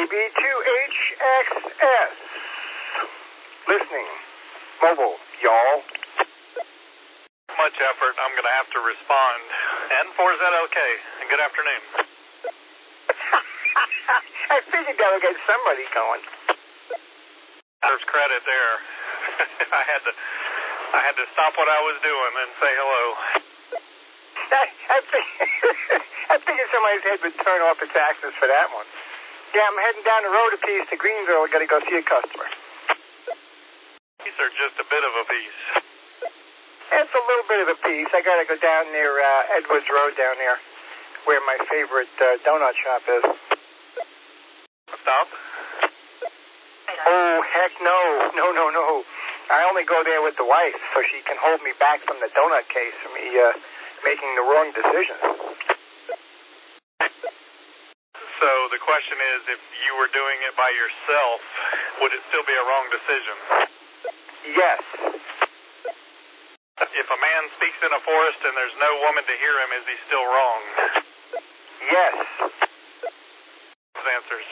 KB2HXS. Listening. Mobile, y'all. Much effort. I'm going to have to respond. N4ZLK. Good afternoon. I figured that would get somebody going. There's credit there. I had to stop what I was doing and say hello. I figured somebody's head would turn off its axis for that one. Yeah, I'm heading down the road a piece to Greenville. I got to go see a customer. These are just a bit of a piece. It's a little bit of a piece. I got to go down near Edwards Road down there, where my favorite donut shop is. Stop? Oh, heck no. No. I only go there with the wife so she can hold me back from the donut case for me making the wrong decision. So the question is, if you were doing it by yourself, would it still be a wrong decision? Yes. If a man speaks in a forest and there's no woman to hear him, is he still wrong? Yes. Those answers.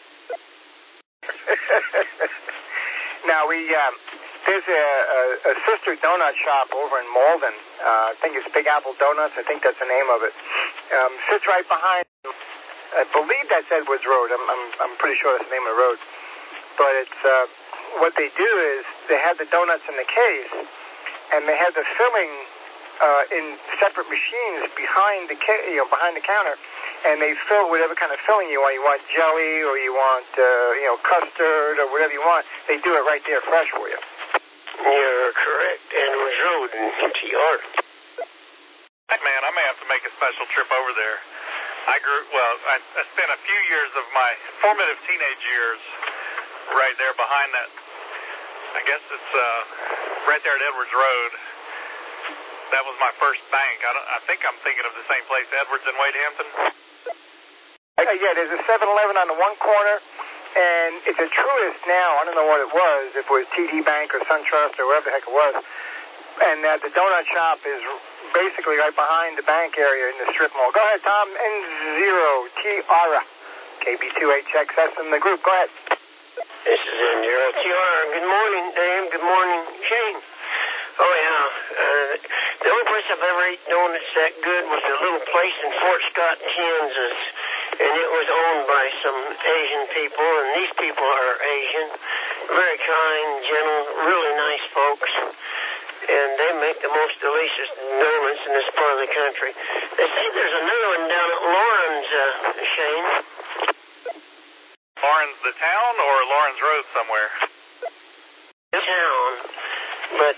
Now, there's a sister donut shop over in Malden. I think it's Big Apple Donuts. I think that's the name of it. Sits right behind, I believe that's Edwards Road. I'm pretty sure that's the name of the road. But it's, what they do is they have the donuts in the case, and they have the filling in separate machines behind the behind the counter, and they fill whatever kind of filling you want. You want jelly, or you want custard, or whatever you want. They do it right there, fresh for you. You're correct. Edwards Road in TR. Man, I may have to make a special trip over there. I spent a few years of my formative teenage years right there behind that. I guess it's right there at Edwards Road. That was my first bank. I think I'm thinking of the same place, Edwards and Wade Hampton. Yeah, there's a 7-Eleven on the one corner, and it's a Truist now. I don't know what it was, if it was TD Bank or SunTrust or whatever the heck it was. And the donut shop is basically right behind the bank area in the strip mall. Go ahead, Tom. N0TR. KB2HXS in the group. Go ahead. This is N0TR. Good morning, Dave. Good morning, Shane. Oh, yeah. The only place I've ever eaten donuts that good was a little place in Fort Scott, Kansas. And it was owned by some Asian people, and these people are Asian. Very kind, gentle, really nice folks. And they make the most delicious donuts in this part of the country. They say there's another one down at Lawrence, Shane. Lawrence the town or Lawrence Road somewhere? The town. But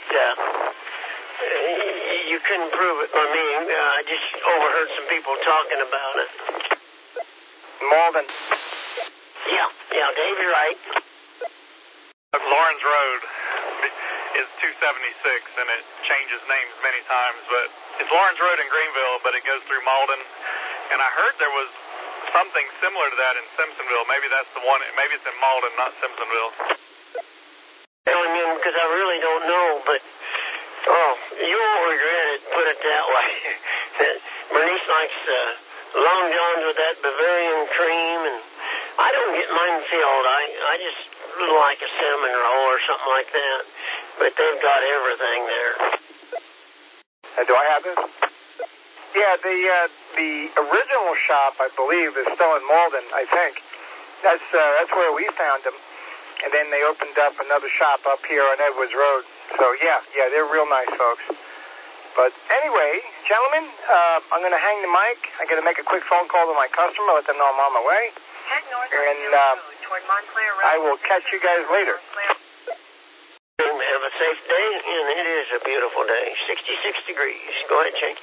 you couldn't prove it by me. I just overheard some people talking about it. Malden. Yeah, Dave, you're right. Lawrence Road is 276, and it changes names many times, but it's Lawrence Road in Greenville, but it goes through Malden. And I heard there was something similar to that in Simpsonville. Maybe that's the one. Maybe it's in Malden, not Simpsonville. Because I really don't know, but you won't regret it, put it that way. Bernice likes Long John's with that Bavarian cream, and I don't get mine filled. I just like a cinnamon roll or something like that, but they've got everything there. Do I have this? Yeah, the original shop, I believe, is still in Malden, I think. That's where we found them. And then they opened up another shop up here on Edwards Road. So, yeah, they're real nice folks. But anyway, gentlemen, I'm going to hang the mic. I'm going to make a quick phone call to my customer, let them know I'm on my way. And I will catch you guys later. Have a safe day, and it is a beautiful day. 66 degrees. Go ahead, Shane.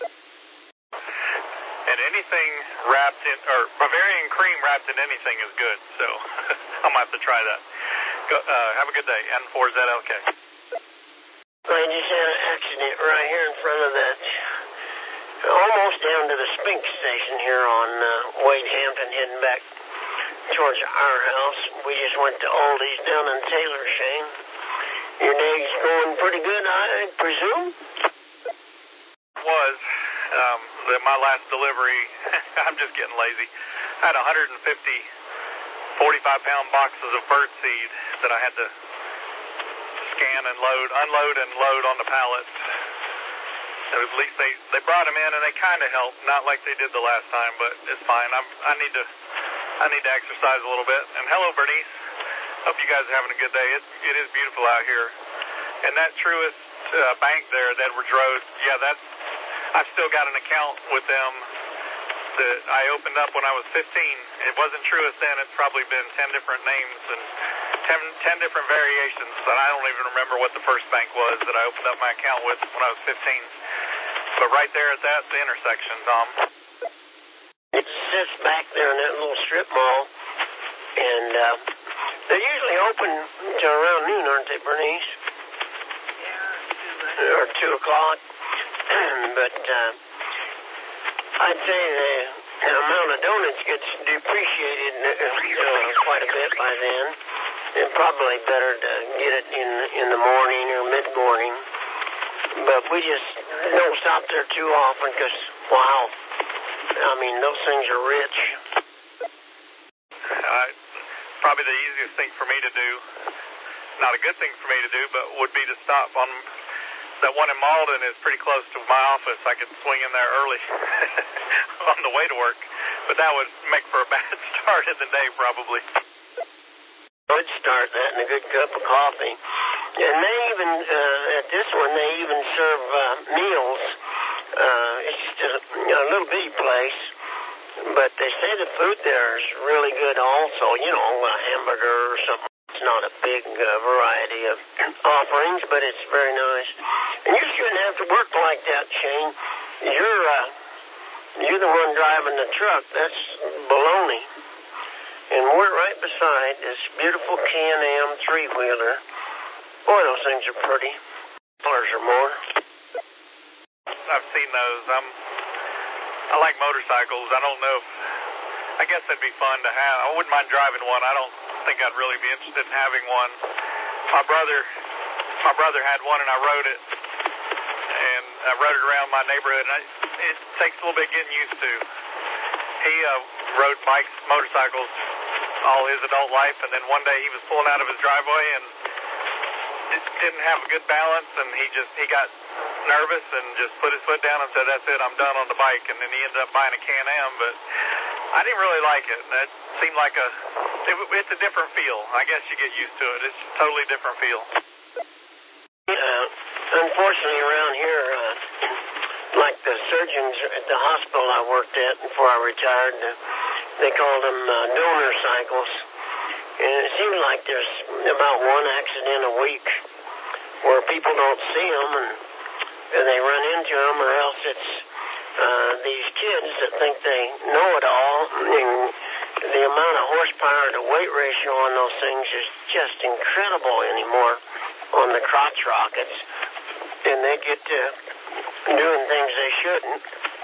And anything wrapped in, or Bavarian cream wrapped in anything is good, so I might have to try that. Have a good day. N4ZLK. I just had an accident right here in front of that, almost down to the Spink station here on Wade Hampton, heading back towards our house. We just went to Aldi's down in Taylor, Shane. Your day's going pretty good, I presume? Was. My last delivery, I'm just getting lazy. I had 150 45-pound boxes of birdseed that I had to scan and unload and load on the pallets. At least they brought them in, and they kind of helped, not like they did the last time, but it's fine. I need to exercise a little bit. And hello, Bernice. Hope you guys are having a good day. It is beautiful out here. And that Truist bank there at Edwards Road, I've still got an account with them that I opened up when I was 15. It wasn't Truist then. It's probably been 10 different names and 10 different variations. And I don't even remember what the first bank was that I opened up my account with when I was 15. But right there at the intersection, Tom. It sits back there in that little strip mall, and they're usually open till around noon, aren't they, Bernice? Or 2 o'clock. But I'd say the amount of donuts gets depreciated quite a bit by then. And probably better to get it in the morning or mid-morning. But we just don't stop there too often because, wow, I mean, those things are rich. Probably the easiest thing for me to do, not a good thing for me to do, but would be to stop on that one in Malden. Is pretty close to my office. I could swing in there early on the way to work, but that would make for a bad start in the day probably. Good start that and a good cup of coffee. And they even, at this one, they even serve meals. It's just a little bitty place, but they say the food there is really good also. You know, a hamburger or something. It's not a big variety of offerings, but it's very nice. And you shouldn't have to work like that, Shane. You're the one driving the truck. That's baloney. And we're right beside this beautiful Can-Am three-wheeler. Boy, those things are pretty. $1 or more. I've seen those. I like motorcycles. I don't know if... I guess that'd be fun to have. I wouldn't mind driving one. I don't think I'd really be interested in having one. My brother had one, and I rode it. And I rode it around my neighborhood, and it takes a little bit getting used to. He rode bikes, motorcycles all his adult life, and then one day he was pulling out of his driveway and didn't have a good balance, and he got nervous and just put his foot down and said, "That's it, I'm done on the bike." And then he ended up buying a Can-Am, but I didn't really like it. That seemed like it's a different feel. I guess you get used to it. It's a totally different feel. Unfortunately, around here, like the surgeons at the hospital I worked at before I retired, they called them donor cycles. And it seems like there's about one accident a week where people don't see them and they run into them, or else it's these kids that think they know it all. And the amount of horsepower to weight ratio on those things is just incredible anymore on the crotch rockets. And they get to doing things they shouldn't.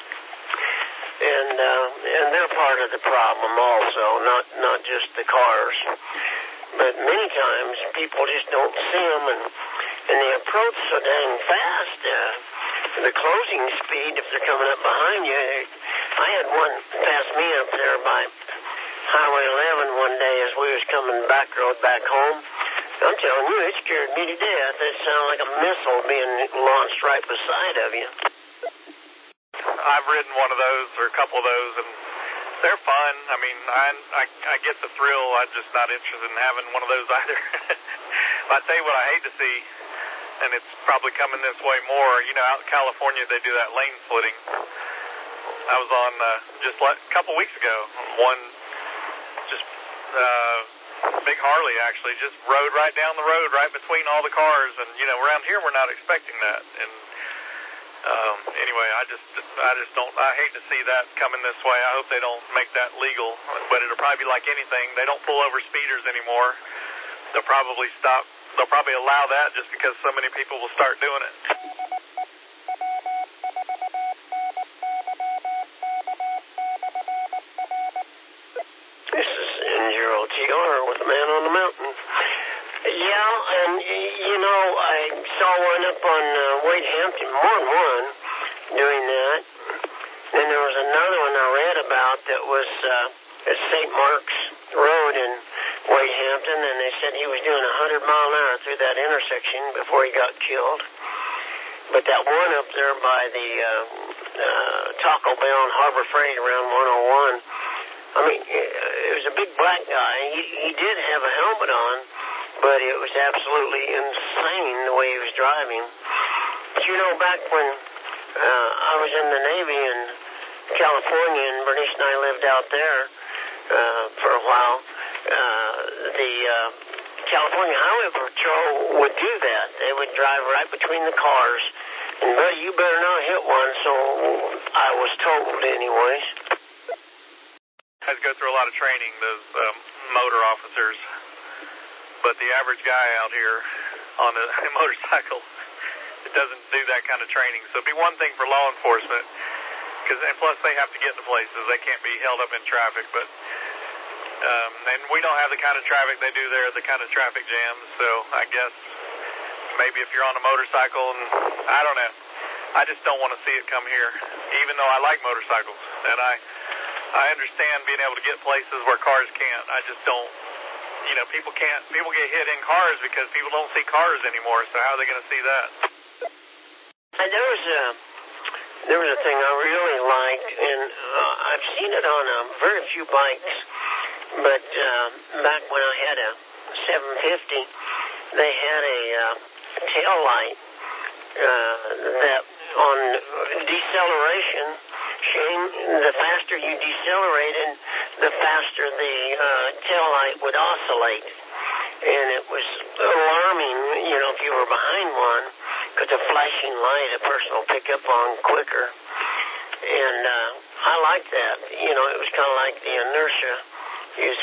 And they're part of the problem also, not just the cars. But many times people just don't see them, and they approach so dang fast. The closing speed, if they're coming up behind you, I had one pass me up there by Highway 11 one day as we was coming back road back home. I'm telling you, it scared me to death. It sounded like a missile being launched right beside of you. I've ridden one of those or a couple of those, and they're fun. I mean, I get the thrill. I'm just not interested in having one of those either. I'll tell you what I hate to see, and it's probably coming this way more. You know, out in California, they do that lane splitting. I was on just a couple weeks ago. One just big Harley, actually, just rode right down the road, right between all the cars. And, you know, around here, we're not expecting that. And anyway, I just don't, I hate to see that coming this way. I hope they don't make that legal, but it'll probably be like anything. They don't pull over speeders anymore. They'll probably allow that just because so many people will start doing it. This is NGROTR with the Man on the Mountain. Yeah, and, you know, I saw one up on Wade Hampton, more than one, doing that. And there was another one I read about that was at St. Mark's Road in Wade Hampton, and they said he was doing 100 mile an hour through that intersection before he got killed. But that one up there by the Taco Bell and Harbor Freight around 101, I mean, it was a big black guy. He did have a helmet on, but it was absolutely insane the way he was driving. But you know, back when I was in the Navy in California, and Bernice and I lived out there for a while, the California Highway Patrol would do that. They would drive right between the cars. And, buddy, you better not hit one, so I was told anyways. Has to go through a lot of training, those motor officers. But the average guy out here on a motorcycle, it doesn't do that kind of training. So it'd be one thing for law enforcement, and plus they have to get to places. They can't be held up in traffic, but and we don't have the kind of traffic they do there, the kind of traffic jams. So I guess maybe if you're on a motorcycle, and I don't know. I just don't want to see it come here, even though I like motorcycles. And I understand being able to get places where cars can't. I just don't, people get hit in cars because people don't see cars anymore. So how are they going to see that? And there was a thing I really liked, and I've seen it on very few bikes, but back when I had a 750, they had a tail light that on deceleration, Shane, the faster you decelerated, the faster the tail light would oscillate. And it was alarming, if you were behind one, because a flashing light a person will pick up on quicker. And I liked that. It was kind of like the inertia is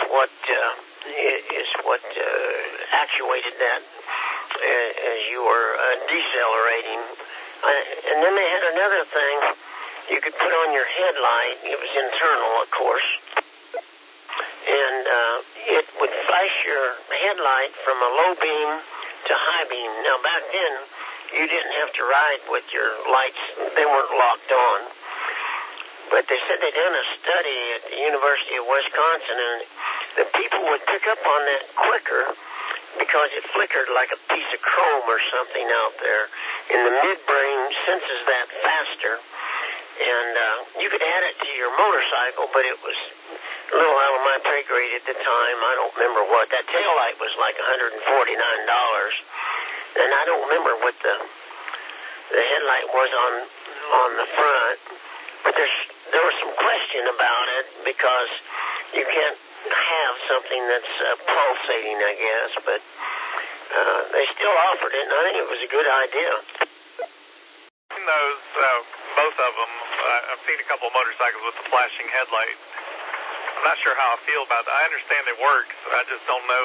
what actuated that as you were decelerating. And then they had another thing you could put on your headlight. It was internal, of course. And it would flash your headlight from a low beam to high beam. Now, back then, you didn't have to ride with your lights. They weren't locked on. But they said they'd done a study at the University of Wisconsin, and the people would pick up on that quicker because it flickered like a piece of chrome or something out there. And the midbrain senses that faster. And you could add it to your motorcycle, but it was a little out of my pay grade at the time. I don't remember what. That taillight was like $149. And I don't remember what the headlight was on the front. But there was some question about it because you can't have something that's pulsating, I guess. But they still offered it, and I think it was a good idea. Those, both of them, I've seen a couple of motorcycles with the flashing headlight. I'm not sure how I feel about that. I understand it works. I just don't know.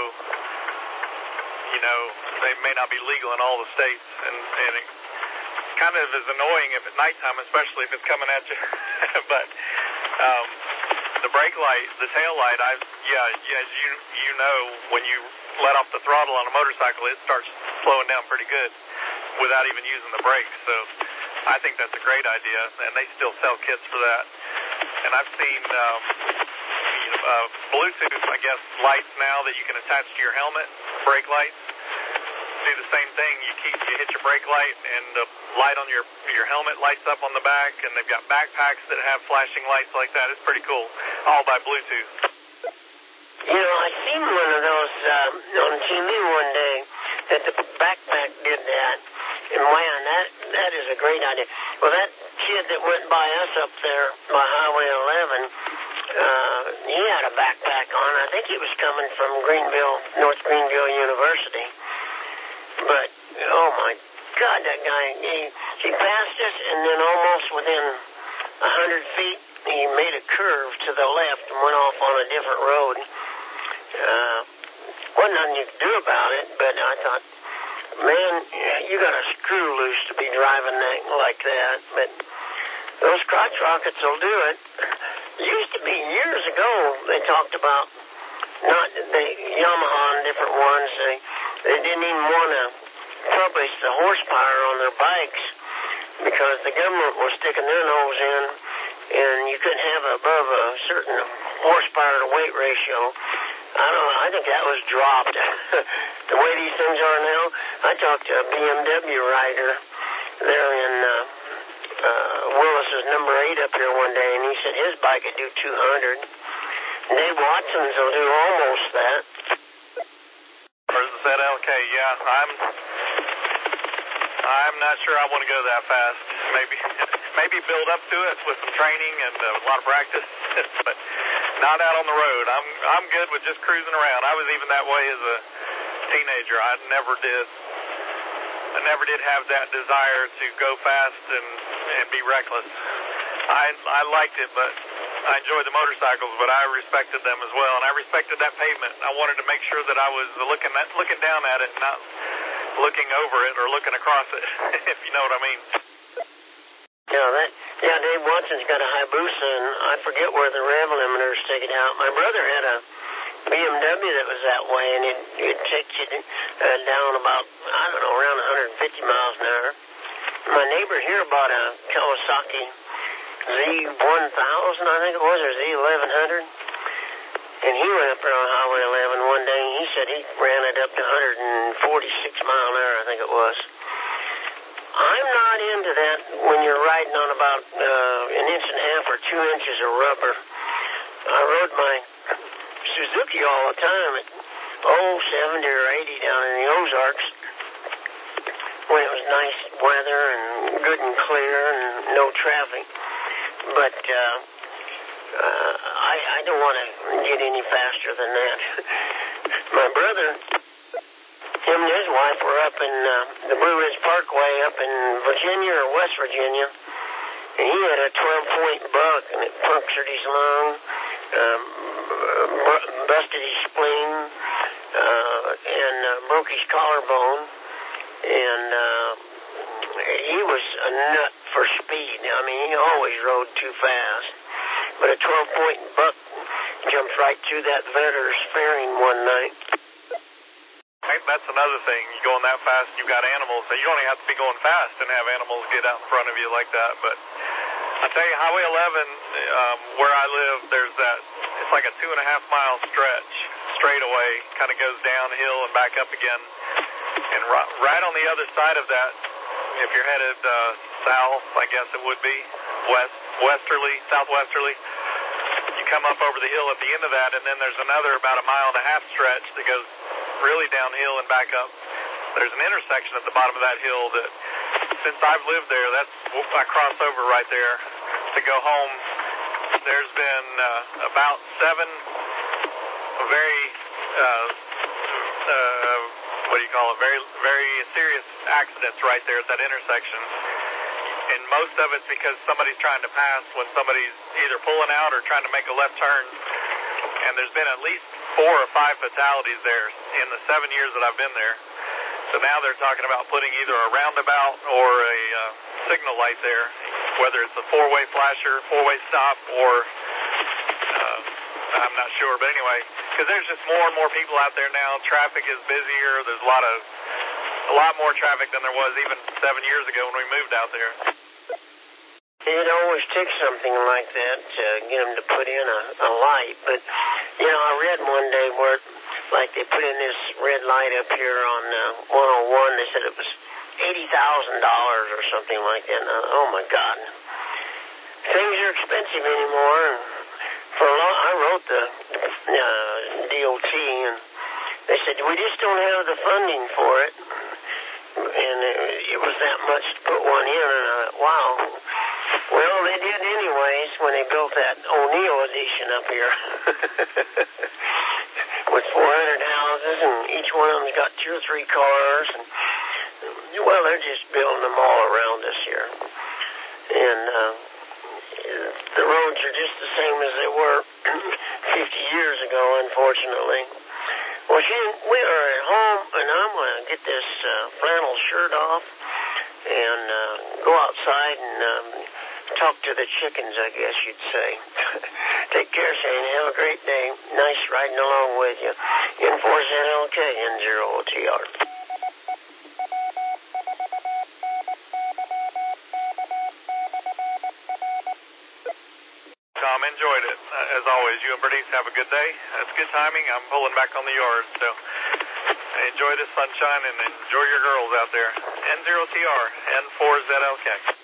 They may not be legal in all the states, and it kind of is annoying if at nighttime, especially if it's coming at you. But the brake light, the tail light, as you know, when you let off the throttle on a motorcycle, it starts slowing down pretty good without even using the brakes. So I think that's a great idea, and they still sell kits for that. And I've seen Bluetooth, I guess, lights now that you can attach to your helmet, brake lights. Do the same thing. You hit your brake light, and the light on your helmet lights up on the back, and they've got backpacks that have flashing lights like that. It's pretty cool, all by Bluetooth. I seen one of those on TV one day that the backpack did that, and man, that is a great idea. Well, that kid that went by us up there by Highway 11, he had a backpack on. I think he was coming from North Greenville University. But, oh my God, that guy, he passed us, and then almost within 100 feet, he made a curve to the left and went off on a different road. Wasn't nothing you could do about it, but I thought, man, you got a screw loose to be driving that like that. But those crotch rockets will do it. It used to be years ago they talked about Yamaha and different ones. They didn't even want to publish the horsepower on their bikes because the government was sticking their nose in and you couldn't have above a certain horsepower to weight ratio. I don't know. I think that was dropped. The way these things are now, I talked to a BMW rider there in Willis's number 8 up here one day, and he said his bike could do 200. Dave Watson's will do almost that. Versus that LK, yeah. I'm not sure I want to go that fast. Maybe build up to it with some training and a lot of practice, but not out on the road. I'm good with just cruising around. I was even that way as a teenager. I never did have that desire to go fast and be reckless. I liked it, but I enjoyed the motorcycles, but I respected them as well, and I respected that pavement. I wanted to make sure that I was looking down at it, not looking over it or looking across it, if you know what I mean. Yeah, Dave Watson's got a Hayabusa, and I forget where the rev limiter's taken out. My brother had a BMW that was that way, and it takes you down about, I don't know, around 150 miles an hour. My neighbor here bought a Kawasaki Z1000, I think it was, or Z1100. And he went up there on Highway 11 one day, and he said he ran it up to 146 mile an hour, I think it was. I'm not into that when you're riding on about an inch and a half or 2 inches of rubber. I rode my Suzuki all the time at 70 or 80 down in the Ozarks when it was nice weather and good and clear and no traffic. But I don't want to get any faster than that. My brother, him and his wife were up in the Blue Ridge Parkway up in Virginia or West Virginia, and he had a 12-point buck, and it punctured his lung, busted his spleen, and broke his collarbone, and he was a nut for speed. I mean, he always rode too fast, but a 12-point buck jumped right through that vetter's fairing one night. That's another thing. You going that fast, you've got animals. So you don't even have to be going fast and have animals get out in front of you like that. But I tell you, Highway 11, where I live, there's that. It's like a 2.5-mile stretch straight away, kind of goes downhill and back up again. And right on the other side of that, if you're headed south, I guess it would be southwesterly, you come up over the hill at the end of that, and then there's another about 1.5 mile stretch that goes really downhill and back up. There's an intersection at the bottom of that hill that, since I've lived there, I cross over right there to go home. There's been about 7 very very, very serious accidents right there at that intersection. And most of it's because somebody's trying to pass when somebody's either pulling out or trying to make a left turn. And there's been at least 4 or 5 fatalities there in the 7 years that I've been there. So now they're talking about putting either a roundabout or a signal light there, whether it's a 4-way flasher, 4-way stop, or I'm not sure. But anyway, because there's just more and more people out there now. Traffic is busier. There's a lot more traffic than there was even 7 years ago when we moved out there. It always takes something like that to get them to put in a light. But, I read one day where, like, they put in this red light up here on 101. They said it was $80,000 or something like that. And, oh, my God. Things are expensive anymore. And I wrote the DOT, and they said, we just don't have the funding for it. And it was that much to put one in. And I thought, wow. Well, they did anyways when they built that O'Neill addition up here. With 400 houses, and each one of them's got 2 or 3 cars. And, well, they're just building them all around us here. And the roads are just the same as they were 50 years ago, unfortunately. Well, Shane, we are at home, and I'm going to get this flannel shirt off and go outside and talk to the chickens, I guess you'd say. Take care, Shane. Have a great day. Nice riding along with you. N4ZLK, N0OTR. Tom. Enjoyed it. As always, you and Bernice have a good day. It's good timing. I'm pulling back on the yard, so enjoy the sunshine and enjoy your girls out there. N0TR, N4ZLK.